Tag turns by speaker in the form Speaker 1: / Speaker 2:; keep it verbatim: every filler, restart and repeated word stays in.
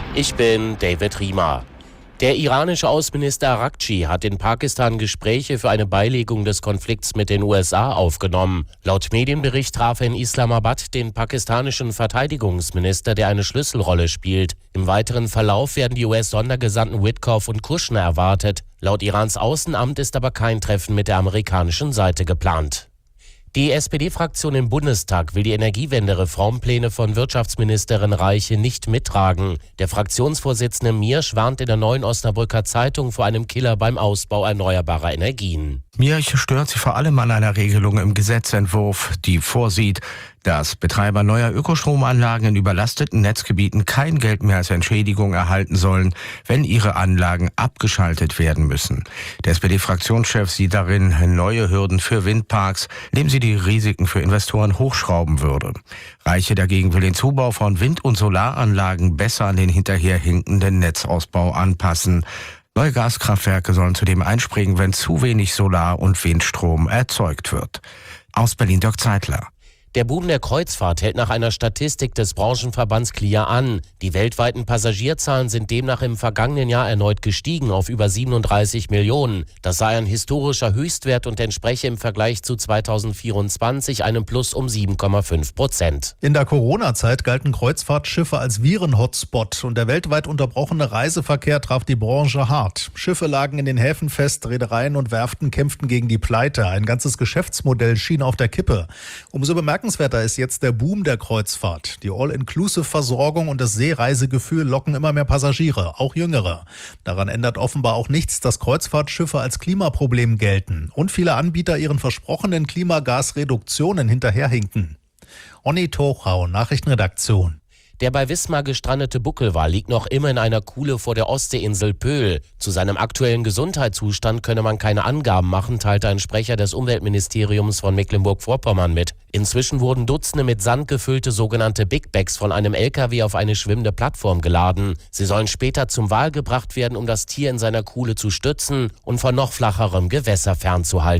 Speaker 1: Ich bin David Riemer. Der iranische Außenminister Araghchi hat in Pakistan Gespräche für eine Beilegung des Konflikts mit den U S A aufgenommen. Laut Medienbericht traf er in Islamabad den pakistanischen Verteidigungsminister, der eine Schlüsselrolle spielt. Im weiteren Verlauf werden die U S-Sondergesandten Witkoff und Kushner erwartet. Laut Irans Außenamt ist aber kein Treffen mit der amerikanischen Seite geplant. Die S P D-Fraktion im Bundestag will die Energiewende-Reformpläne von Wirtschaftsministerin Reiche nicht mittragen. Der Fraktionsvorsitzende Miersch warnt in der Neuen Osnabrücker Zeitung vor einem Killer beim Ausbau erneuerbarer Energien.
Speaker 2: Mierch stört sich vor allem an einer Regelung im Gesetzentwurf, die vorsieht, dass Betreiber neuer Ökostromanlagen in überlasteten Netzgebieten kein Geld mehr als Entschädigung erhalten sollen, wenn ihre Anlagen abgeschaltet werden müssen. Der S P D-Fraktionschef sieht darin neue Hürden für Windparks, indem sie die Risiken für Investoren hochschrauben würde. Reiche dagegen will den Zubau von Wind- und Solaranlagen besser an den hinterherhinkenden Netzausbau anpassen. Neue Gaskraftwerke sollen zudem einspringen, wenn zu wenig Solar- und Windstrom erzeugt wird. Aus Berlin Dirk Zeitler.
Speaker 1: Der Boom der Kreuzfahrt hält nach einer Statistik des Branchenverbands C L I A an. Die weltweiten Passagierzahlen sind demnach im vergangenen Jahr erneut gestiegen auf über siebenunddreißig Millionen. Das sei ein historischer Höchstwert und entspreche im Vergleich zu zweitausendvierundzwanzig einem Plus um sieben Komma fünf Prozent.
Speaker 3: In der Corona-Zeit galten Kreuzfahrtschiffe als Viren-Hotspot und der weltweit unterbrochene Reiseverkehr traf die Branche hart. Schiffe lagen in den Häfen fest, Reedereien und Werften kämpften gegen die Pleite. Ein ganzes Geschäftsmodell schien auf der Kippe. Umso bemerkenswerter ist jetzt der Boom der Kreuzfahrt. Die All-Inclusive-Versorgung und das Seereisegefühl locken immer mehr Passagiere, auch Jüngere. Daran ändert offenbar auch nichts, dass Kreuzfahrtschiffe als Klimaproblem gelten und viele Anbieter ihren versprochenen Klimagasreduktionen hinterherhinken. Onni Tochau, Nachrichtenredaktion.
Speaker 1: Der bei Wismar gestrandete Buckelwal liegt noch immer in einer Kuhle vor der Ostseeinsel Pöhl. Zu seinem aktuellen Gesundheitszustand könne man keine Angaben machen, teilte ein Sprecher des Umweltministeriums von Mecklenburg-Vorpommern mit. Inzwischen wurden Dutzende mit Sand gefüllte sogenannte Big Bags von einem L K W auf eine schwimmende Plattform geladen. Sie sollen später zum Wal gebracht werden, um das Tier in seiner Kuhle zu stützen und von noch flacherem Gewässer fernzuhalten.